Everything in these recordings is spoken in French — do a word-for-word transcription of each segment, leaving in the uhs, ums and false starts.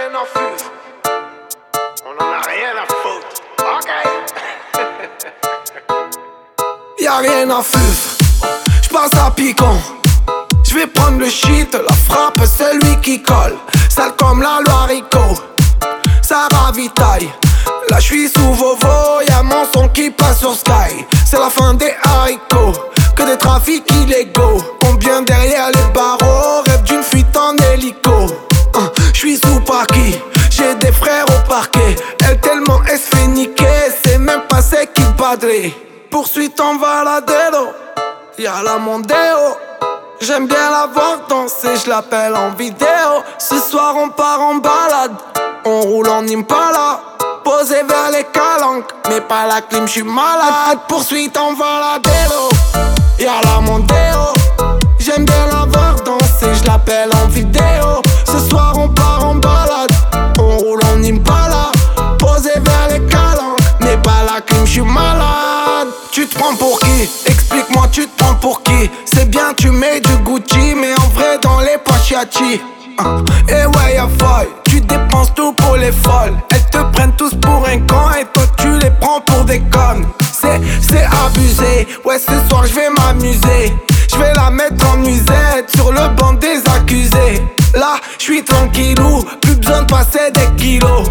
rien à foutre. On en a rien à foutre. Ok. Y'a rien à foutre. J'passe à piquant. J'vais prendre le shit, la frappe, celui qui colle. Sale comme la loi haricot. Ça ravitaille. Là j'suis sous Vovo, y'a mon son qui passe sur Sky. C'est la fin des haricots, que des trafics illégaux. Combien derrière les barreaux, rêve d'une fuite en hélico. hein, J'suis sous parquet, j'ai des frères au parquet. Elle tellement elle se fait niquer, c'est même pas c'est qui padré. Poursuite en Valadero, y'a la Mondeo. J'aime bien la voir danser, je l'appelle en vidéo. Ce soir on part en balade, on roule en Impala. Posé vers les calanques, mais pas la clim, j'suis malade. Poursuite en Valadero, y'a la Mondeo. J'aime bien la voir danser, je l'appelle en vidéo. Ce soir on part en balade, on roule en Impala. Posé vers les calanques, mais pas la clim, j'suis malade. Tu te prends pour qui? Explique-moi, tu te prends pour qui? C'est bien, tu mets du Gucci, mais en vrai dans les poches y'a chi. Uh, et ouais y'a faille, tu dépenses tout pour les folles. Elles te prennent tous pour un con et toi tu les prends pour des connes. C'est, c'est abusé, ouais ce soir je vais m'amuser. Je vais la mettre en musette sur le banc des accusés. Là je suis tranquillou, plus besoin de passer des kilos.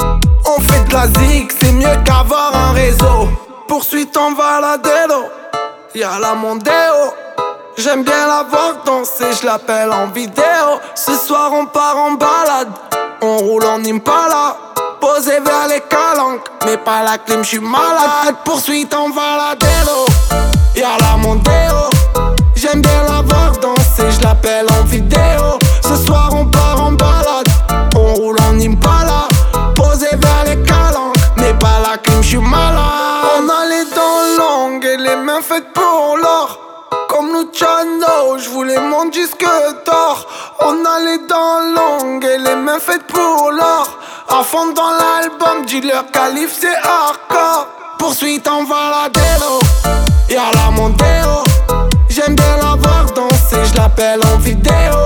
On fait de la zig, c'est mieux qu'avoir un réseau. Poursuite en Valadero, y'a la Mondeo. J'aime bien la voir danser, je l'appelle en vidéo. Ce soir on part en balade, on roule en Impala. Posé vers les calanques, mais pas la clim, j'suis malade. Poursuite en Valadero, y'a la Mondeo. J'aime bien la voir danser, je l'appelle en vidéo. Ce soir on part en balade, on roule en Impala. Posé vers les calanques, mais pas la clim, j'suis malade. On a les dents longues et les mains faites pour l'or. Comme Luciano, j'voulais mon disque d'or. On a les dents longues et les mains faites pour l'or. À fond dans l'album, dis-leur calife c'est hardcore. Poursuite en Valadero, y'a la Mondeo. J'aime bien la voir danser, je l'appelle en vidéo.